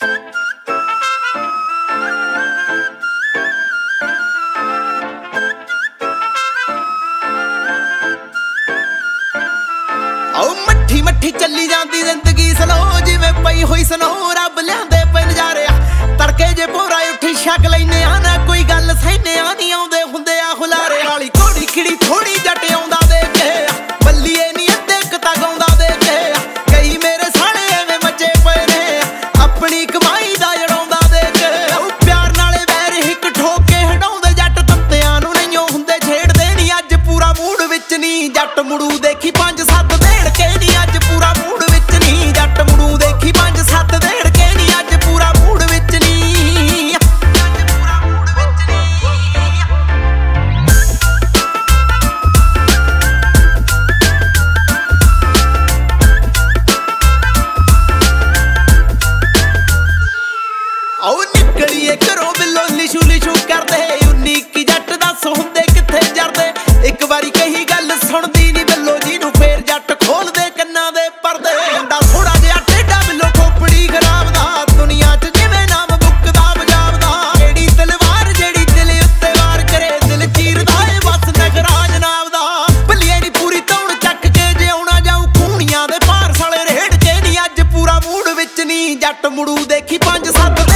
मट्ठी मट्ठी चली जाती जिंदगी स्लो जिवें पई होई सनो रब लियांदे पे नजारे तड़के जे भोरा उठी छक लैने आ ना कोई गल सहने आ नहीं आउंदे हुंदे आ हुलारे वाली घोड़ी खिड़ी थोड़ी जट आउंदा देख के बल्लीए नी अद्धे कता गाउंदा देख के कई मेरे साले एवें मचे पए ने अपनी कमाई दा जड़ाउंदा देख के प्यार नाले वैर हिक ठोक के हटाउंदे जट तत्तियां नूं नहीं हुंदे छेड़दे नी अज पूरा मूड विच नी जट मुड़ू देखी 5-7 देड़ के नी अज पूरा मूड विच नी जट मुड़ू देखी 5-7 देड़ के नी अज पूरा मूड विच नी आओ निकलिए घरों बिल्लो लिशू लिशू करदे 19 जट दस हुंदे किथे जरदे एक बारी कही गल सुनदी नी बिल्लो जी नूं फेर जट खोल दे कन्नां दे परदे मुंडा थोड़ा जिहा टेढ़ा बिल्लो खोपड़ी खराब दा दुनिया च जिवें नाम बुकदा बजावदा केड़ी तलवार जेड़ी दिल उत्ते वार करे दिल चीरदा ए बस नगराज नाम दा भलिए नी पूरी तौण चक के जे आउणा जाऊं खूनियां दे पार साले रेड़ के नी अज पूरा मूड विच नी जट मुड़ू देखी 5-7